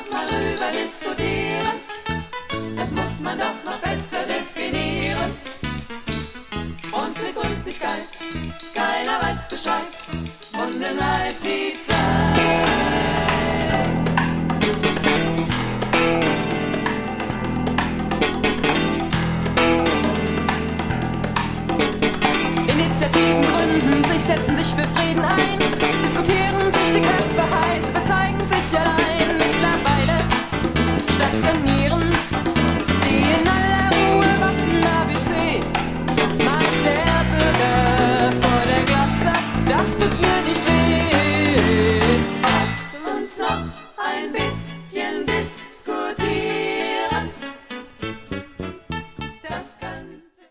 doch mal rüber diskutieren. Das muss man doch noch besser definieren. Und mit Gründlichkeit, keiner weiß Bescheid, runden halt die Zeit. Initiativen gründen sich, setzen sich für Frieden ein.